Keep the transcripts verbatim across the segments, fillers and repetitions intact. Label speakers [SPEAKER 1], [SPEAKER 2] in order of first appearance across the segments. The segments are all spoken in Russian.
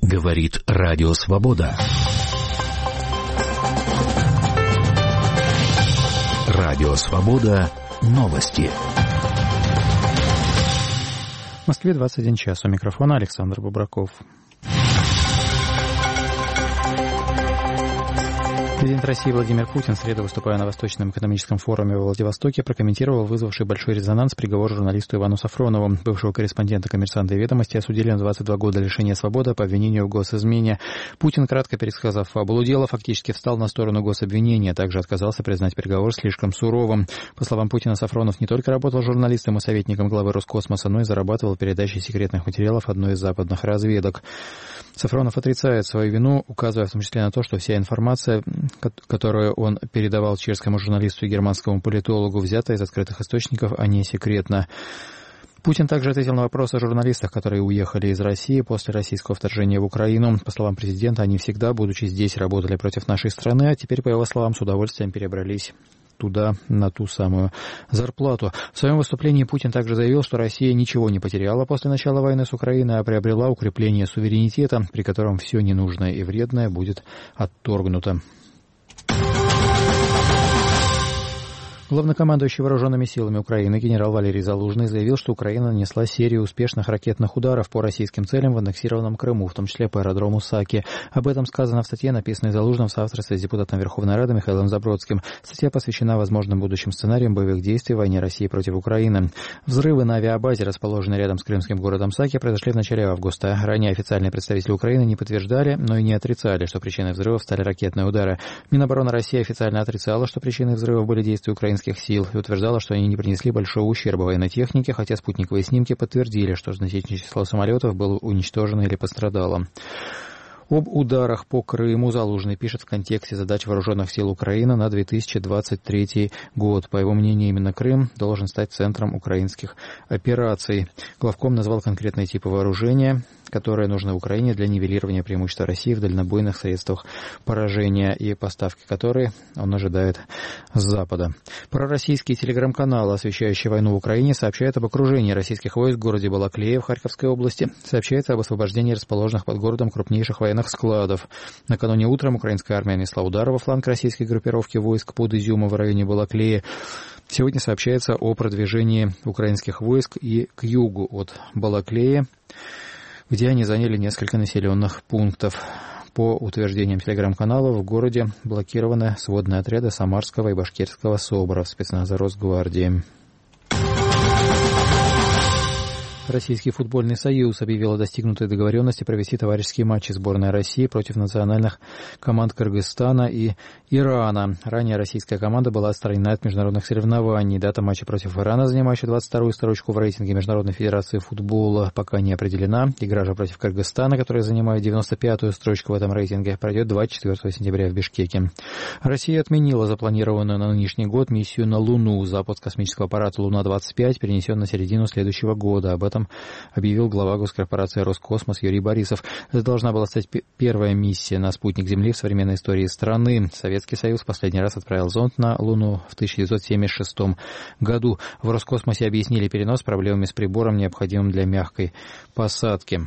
[SPEAKER 1] Говорит Радио Свобода. Радио Свобода. Новости.
[SPEAKER 2] В Москве двадцать один час. У микрофона Александр Бубраков. Президент России Владимир Путин в среду, выступая на Восточном экономическом форуме во Владивостоке, прокомментировал вызвавший большой резонанс приговор журналисту Ивану Сафронову. Бывшего корреспондента «Коммерсанта» и «Ведомости» осудили на двадцать два года лишения свободы по обвинению в госизмене. Путин, кратко пересказав фабулу дела, фактически встал на сторону гособвинения, а также отказался признать приговор слишком суровым. По словам Путина, Сафронов не только работал журналистом и советником главы Роскосмоса, но и зарабатывал передачей секретных материалов одной из западных разведок. Сафронов отрицает свою вину, указывая в том числе на то, что вся информация, которую он передавал чешскому журналисту и германскому политологу, взята из открытых источников, а не секретно. Путин также ответил на вопрос о журналистах, которые уехали из России после российского вторжения в Украину. По словам президента, они всегда, будучи здесь, работали против нашей страны, а теперь, по его словам, с удовольствием перебрались туда, на ту самую зарплату. В своем выступлении Путин также заявил, что Россия ничего не потеряла после начала войны с Украиной, а приобрела укрепление суверенитета, при котором все ненужное и вредное будет отторгнуто. Главнокомандующий вооруженными силами Украины генерал Валерий Залужный заявил, что Украина нанесла серию успешных ракетных ударов по российским целям в аннексированном Крыму, в том числе по аэродрому Саки. Об этом сказано в статье, написанной Залужным в соавторстве с депутатом Верховной Рады Михаилом Забродским. Статья посвящена возможным будущим сценариям боевых действий в войне России против Украины. Взрывы на авиабазе, расположенной рядом с крымским городом Саки, произошли в начале августа. Ранее официальные представители Украины не подтверждали, но и не отрицали, что причиной взрывов стали ракетные удары. Минобороны России официально отрицала, что причиной взрывов были действия украинских сил и утверждала, что они не принесли большого ущерба военной технике, хотя спутниковые снимки подтвердили, что значительное число самолетов было уничтожено или пострадало. Об ударах по Крыму Залужный пишет в контексте задач вооруженных сил Украины на две тысячи двадцать третий год. По его мнению, именно Крым должен стать центром украинских операций. Главком назвал конкретные типы вооружения, которые нужны Украине для нивелирования преимущества России в дальнобойных средствах поражения и поставки которые он ожидает с Запада. Пророссийские телеграм-каналы, освещающие войну в Украине, сообщают об окружении российских войск в городе Балаклея в Харьковской области. Сообщается об освобождении расположенных под городом крупнейших военных складов. Накануне утром украинская армия нанесла удары во фланг российской группировки войск под Изюмом в районе Балаклеи. Сегодня сообщается о продвижении украинских войск и к югу от Балаклеи, где они заняли несколько населенных пунктов. По утверждениям телеграм-каналов, в городе блокированы сводные отряды Самарского и Башкирского СОБРов, спецназа Росгвардии. Российский футбольный союз объявил о достигнутой договоренности провести товарищеские матчи сборной России против национальных команд Кыргызстана и Ирана. Ранее российская команда была отстранена от международных соревнований. Дата матча против Ирана, занимающая двадцать вторую строчку в рейтинге Международной федерации футбола, пока не определена. Игра же против Кыргызстана, которая занимает девяносто пятую строчку в этом рейтинге, пройдет двадцать четвёртого сентября в Бишкеке. Россия отменила запланированную на нынешний год миссию на Луну. Запуск космического аппарата Луна-двадцать пять перенесен на середину следующего года. Об этом объявил глава госкорпорации «Роскосмос» Юрий Борисов. Это должна была стать первая миссия на спутник Земли в современной истории страны. Советский Союз последний раз отправил зонд на Луну в тысяча девятьсот семьдесят шестом году. В Роскосмосе объяснили перенос проблемами с прибором, необходимым для мягкой посадки.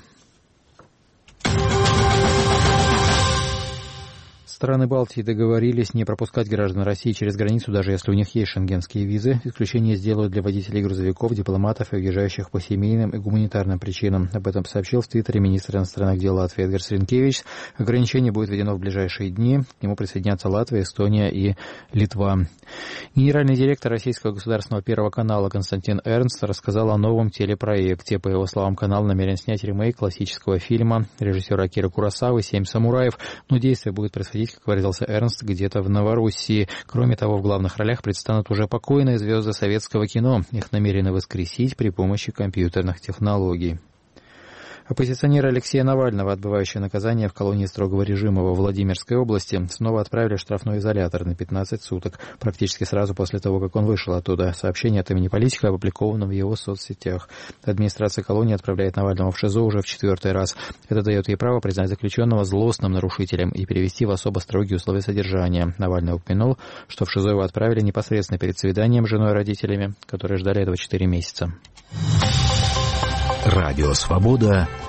[SPEAKER 2] Страны Балтии договорились не пропускать граждан России через границу, даже если у них есть шенгенские визы. Исключение сделают для водителей грузовиков, дипломатов и въезжающих по семейным и гуманитарным причинам. Об этом сообщил в Твиттере министр иностранных дел Латвии Эдгарс Ринкевичс. Ограничение будет введено в ближайшие дни. К нему присоединятся Латвия, Эстония и Литва. Генеральный директор Российского государственного первого канала Константин Эрнст рассказал о новом телепроекте. По его словам, канал намерен снять ремейк классического фильма режиссера Акиры Куросавы «Семь самураев», но действие будет происходить, как выразился Эрнст, где-то в Новороссии. Кроме того, в главных ролях предстанут уже покойные звезды советского кино. Их намерены воскресить при помощи компьютерных технологий. Оппозиционера Алексея Навального, отбывающего наказание в колонии строгого режима во Владимирской области, снова отправили в штрафной изолятор на пятнадцать суток, практически сразу после того, как он вышел оттуда. Сообщение от имени политика опубликовано в его соцсетях. Администрация колонии отправляет Навального в ШИЗО уже в четвертый раз. Это дает ей право признать заключенного злостным нарушителем и перевести в особо строгие условия содержания. Навальный упомянул, что в ШИЗО его отправили непосредственно перед свиданием с женой и родителями, которые ждали этого четыре месяца.
[SPEAKER 1] Радио «Свобода».